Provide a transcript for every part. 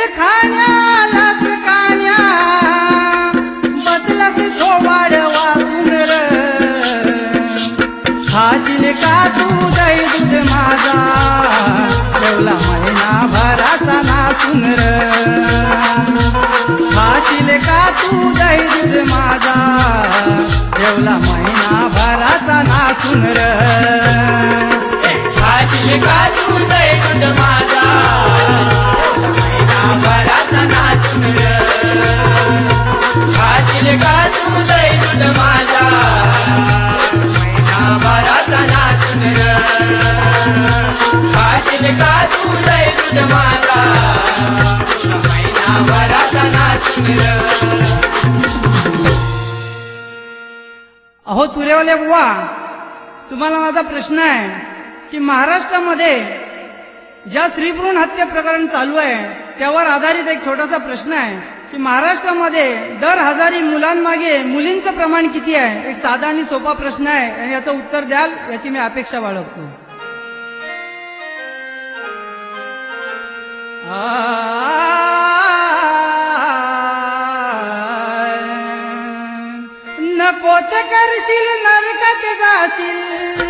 खाण्यालास कान्या बसलास थोबाड वासून र खाशील का तू दही दूध माझा ठेवला महिनाभराचा नासून र खाशील का तू दही दूध माझा ठेवला महिनाभराचा नासून र खाशील का तू दही दूध माझा महिनाभराचा नासून र खाशील का तू दही दूध माझा महिनाभराचा नासून र खाशील का तू दही दूध माझा महिनाभराचा नासून र. अहो तुरेवाले बुवा, तुम्हाला माझा प्रश्न आहे की महाराष्ट्रामध्ये ज्या स्त्रीभ्रूण हत्या प्रकरण चालू आहे त्यावर आधारित एक छोटासा प्रश्न आहे की महाराष्ट्रामध्ये दर 1000 मुलांमागे मुलींचं प्रमाण किती आहे. एक साधा आणि सोपा प्रश्न आहे आणि याचं उत्तर द्याल याची मी अपेक्षा बाळगतो. नको ते करशील नरकात जाशील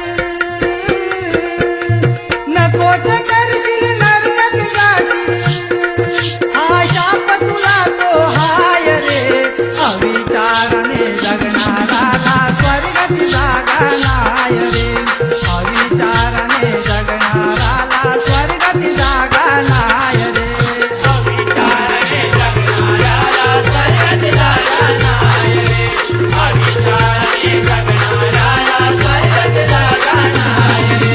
नको ते करशील नरकात जाशील हा शाप तुला तो हाय रे अविचाराने जगणारा स्वर्गात जागा नाय रे अविचाराने जगणारा स्वर्गात जागा नाय रे अविचाराने जगणाऱ्याला स्वर्गात जागा नाय रे अविचाराने जगणाऱ्याला स्वर्गात जागा नाय रे.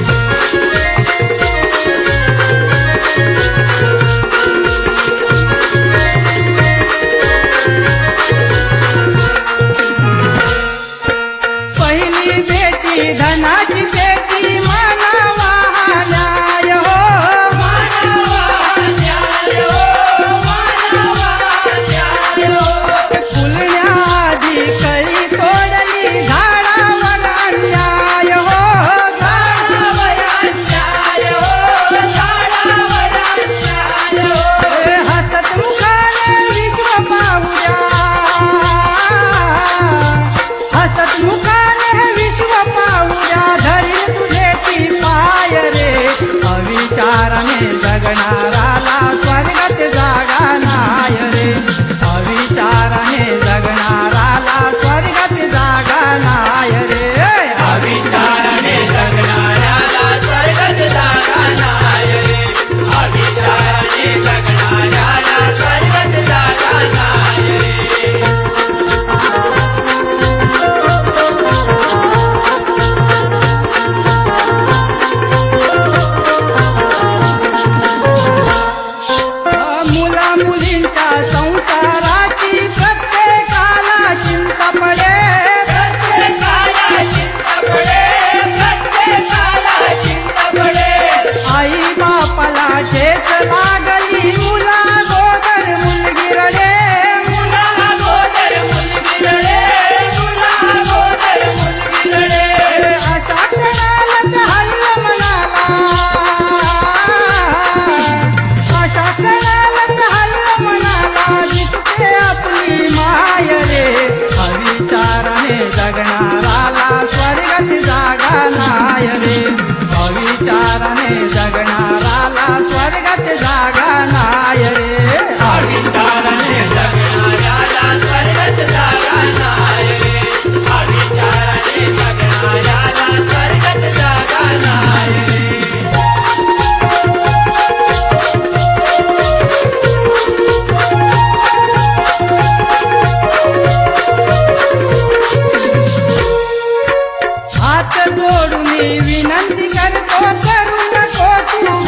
पहिली बेटी धनाची बेटी मानावा न्याय हो फुलण्याआधी कळी तोडली झाडावर अन्याय हो हसत मुखाने विश्व पाहुया हसत मुखाने विश्व पाहुया धरील तुझे ती पाय रे अविचाराने जगणाराला स्वर्गात जागा नाय रे अविचाराने जगणाराला स्वर्गात जागा नाय रे अविचाराने जगणाऱ्याला स्वर्गात जागा नाय रे अविचाराने जगणाऱ्याला स्वर्गात जागा नाय रे. मुला मुलींच्या संसाराची प्रत्येकाला चिंता पडे प्रत्येकाला चिंता पडे प्रत्येकाला चिंता पडे आई बापाला ठेच लागली मुला गोदर मुलगी रडे मुला गोदर मुलगी रडे मुला गोदर मुलगी रडे अशा क्षणाला हलव म्हणाला अशा क्षणाला हलव म्हणाला दिसते आपली माय रे अविचाराने जगणाराला स्वर्गात जागा नाय रे अविचाराने जगणाराला स्वर्गात जागा नाय रे अविचाराने जगणाऱ्याला स्वर्गात जागा नाय रे अविचाराने जगणाऱ्याला स्वर्गात जागा नाय रे. हात जोडून विनंती करतो करू नको तू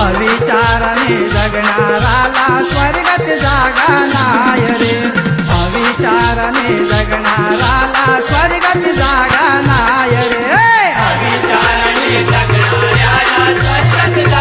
अविचाराने जगणाराला स्वर्गात जागा नाय रे अविचाराने जगणाराला स्वर्गात जागा नाय रे अविचाराने जगणाऱ्याला स्वर्गात